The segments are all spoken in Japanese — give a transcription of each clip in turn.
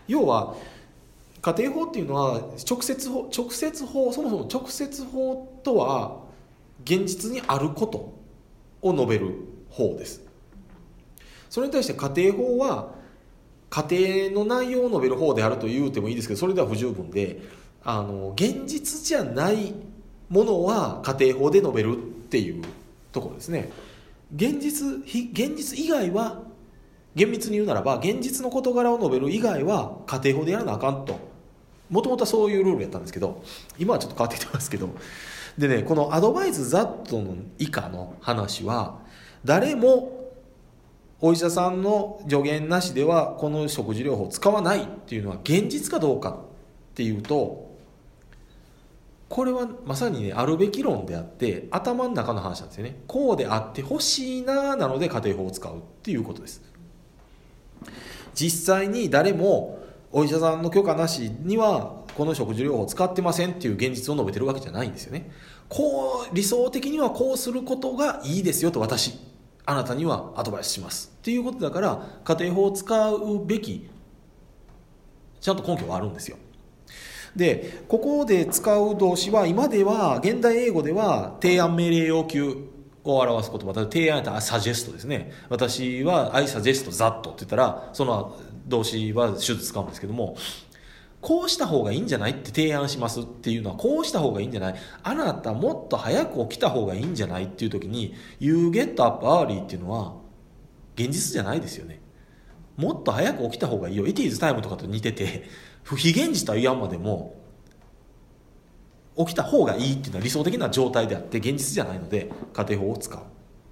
要は家庭法っていうのは直接法、そもそも直接法とは現実にあることを述べる法です。それに対して家庭法は家庭の内容を述べる方であると言うてもいいですけど、それでは不十分で、現実じゃないものは家庭法で述べるっていうところですね。現実以外は、厳密に言うならば現実の事柄を述べる以外は家庭法でやらなあかんと、もともとはそういうルールやったんですけど、今はちょっと変わってきてますけど、でね、このアドバイスザットの以下の話は、誰もお医者さんの助言なしではこの食事療法を使わないっていうのは現実かどうかっていうと、これはまさにね、あるべき論であって頭の中の話なんですよね。こうであってほしいなので家庭法を使うっていうことです。実際に誰もお医者さんの許可なしにはこの食事療法を使ってませんっていう現実を述べてるわけじゃないんですよね。こう理想的にはこうすることがいいですよと、あなたにはアドバイスしますっていうことだから、家庭法を使うべきちゃんと根拠はあるんですよ。で、ここで使う動詞は今では現代英語では提案、命令、要求を表す言葉、提案やったらサジェストですね。私は I suggest that って言ったら、その動詞は手術使うんですけども、こうした方がいいんじゃないって提案しますっていうのは、こうした方がいいんじゃない、あなたもっと早く起きた方がいいんじゃないっていう時に You get up early っていうのは現実じゃないですよね。もっと早く起きた方がいいよ、 It is time とかと似てて、不非現実とは言わんまでも起きた方がいいっていうのは理想的な状態であって現実じゃないので家庭法を使う。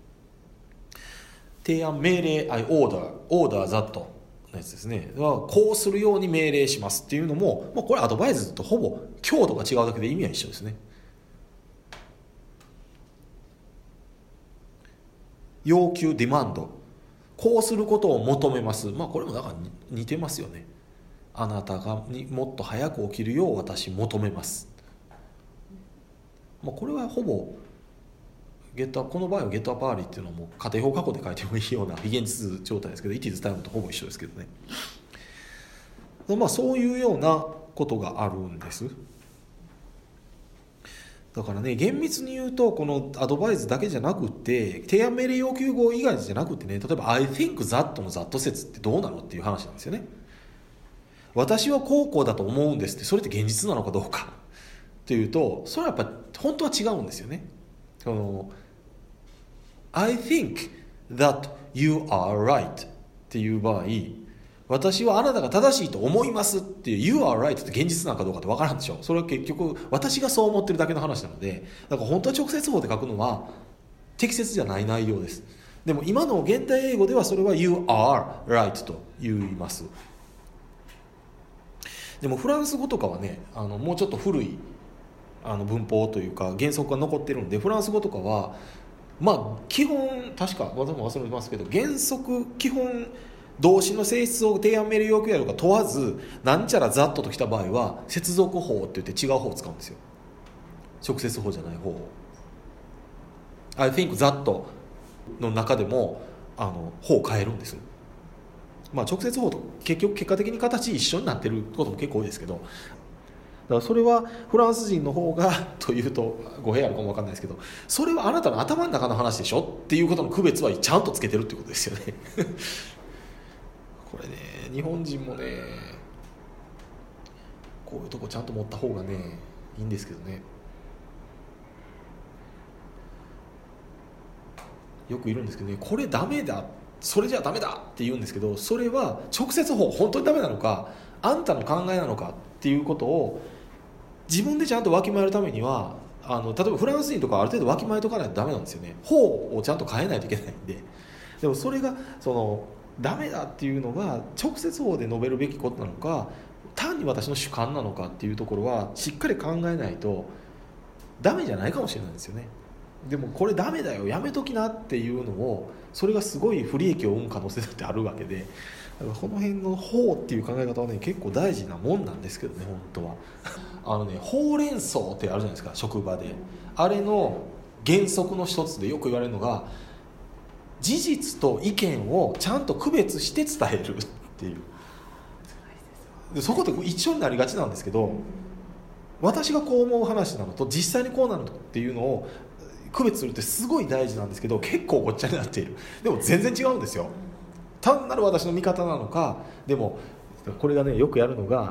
提案、命令、order thatのやつですね。こうするように命令しますっていうのも、これアドバイスとほぼ強度が違うだけで意味は一緒ですね。要求、ディマンド、こうすることを求めます。これもだから似てますよね。あなたがもっと早く起きるよう私求めます。これはほぼこの場合はゲットアップアーリーっていうのはもう家庭法過去で書いてもいいような非現実状態ですけど、 It is time とほぼ一緒ですけどね。そういうようなことがあるんです。だからね、厳密に言うとこのアドバイスだけじゃなくて、提案、命令、要求語以外じゃなくてね、例えば I think that の that 説ってどうなのっていう話なんですよね。私はこうだと思うんですって、それって現実なのかどうかっていうと、それはやっぱ本当は違うんですよね。I think that you are right っていう場合、私はあなたが正しいと思いますっていう You are right って現実なのかどうかって分からんでしょ。それは結局私がそう思ってるだけの話なので、だから本当は直接法で書くのは適切じゃない内容です。でも今の現代英語ではそれは You are right と言います。でもフランス語とかはね、もうちょっと古い文法というか原則が残ってるんで、フランス語とかは基本、確か私も忘れてますけど、原則基本動詞の性質を提案、命令、要求やるか問わず、なんちゃらざっとときた場合は接続法って言って違う方を使うんですよ。直接法じゃない方を。I think that の中でも法を変えるんです。直接法と結果的に形一緒になってることも結構多いですけど、だからそれはフランス人の方がというと語弊あるかも分かんないですけど、それはあなたの頭の中の話でしょっていうことの区別はちゃんとつけてるっていうことですよねこれね、日本人もねこういうとこちゃんと持った方がねいいんですけどね。よくいるんですけどね、これダメだ、それじゃダメだって言うんですけど、それは直接法本当にダメなのか、あんたの考えなのかっていうことを自分でちゃんとわきまえるためには、例えばフランス人とかある程度わきまえとかないとダメなんですよね。法をちゃんと変えないといけないんで。でもそれがダメだっていうのが直接法で述べるべきことなのか、単に私の主観なのかっていうところはしっかり考えないとダメじゃないかもしれないんですよね。でもこれダメだよ、やめときなっていうのを、それがすごい不利益を生む可能性だってあるわけで、だからこの辺の法っていう考え方はね結構大事なもんなんですけどね、本当はほうれん草ってあるじゃないですか、職場で。あれの原則の一つでよく言われるのが、事実と意見をちゃんと区別して伝えるっていう。 でそこで一緒になりがちなんですけど、私がこう思う話なのと実際にこうなるっていうのを区別するってすごい大事なんですけど、結構ごっちゃになっている。でも全然違うんですよ。単なる私の見方なのか。でもこれがね、よくやるのが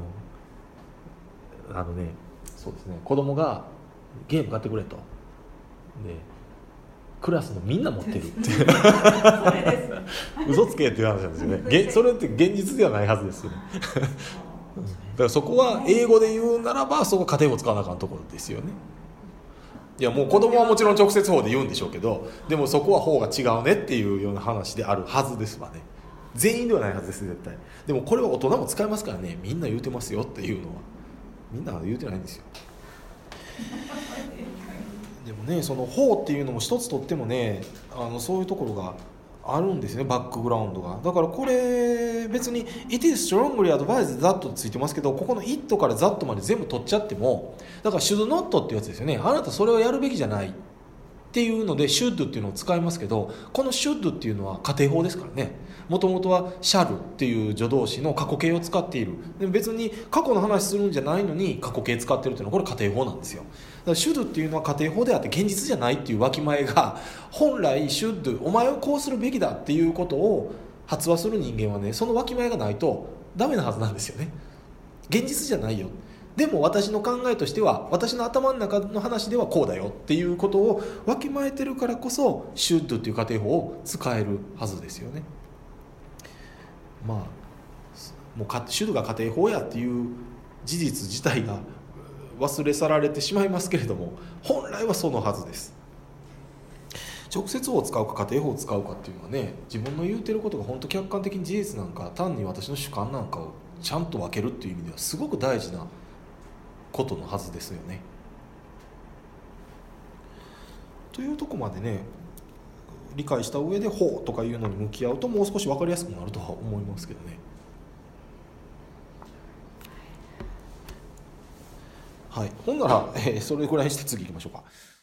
そうですね、子供がゲーム買ってくれと、でクラスのみんな持ってるって嘘つけっていう話なんですよね。それって現実ではないはずですよねだからそこは英語で言うならば、そこは家庭語使わなあかんところですよね。いやもう子供はもちろん直接法で言うんでしょうけど、でもそこは法が違うねっていうような話であるはずですわね。全員ではないはずです絶対。でもこれは大人も使いますからね。みんな言うてますよっていうのはみんな言うてないんですよ。でもね、その法っていうのも一つとってもね、そういうところがあるんですね、バックグラウンドが。だからこれ別に It is strongly advised that とついてますけど、ここの It から That まで全部取っちゃっても、だから should not っていうやつですよね。あなたそれをやるべきじゃないっていうので should っていうのを使いますけど、この should っていうのは家庭法ですからね。もともとは shall っていう助動詞の過去形を使っている。でも別に過去の話するんじゃないのに過去形使ってるっていうのはこれ家庭法なんですよ。だから should っていうのは家庭法であって現実じゃないっていうわきまえが、本来 should お前はこうするべきだっていうことを発話する人間はね、そのわきまえがないとダメなはずなんですよね。現実じゃないよ、でも私の考えとしては、私の頭の中の話ではこうだよっていうことをわきまえてるからこそ should っていう家庭法を使えるはずですよね。まあもうshould が家庭法やっていう事実自体が忘れ去られてしまいますけれども、本来はそのはずです。直接法を使うか家庭法を使うかっていうのはね、自分の言うてることが本当客観的に事実なんか単に私の主観なんかをちゃんと分けるっていう意味ではすごく大事なことのはずですよね。というとこまでね理解した上で法とかいうのに向き合うともう少し分かりやすくなるとは思いますけどね。はい、ほんなら、それぐらいして次行きましょうか。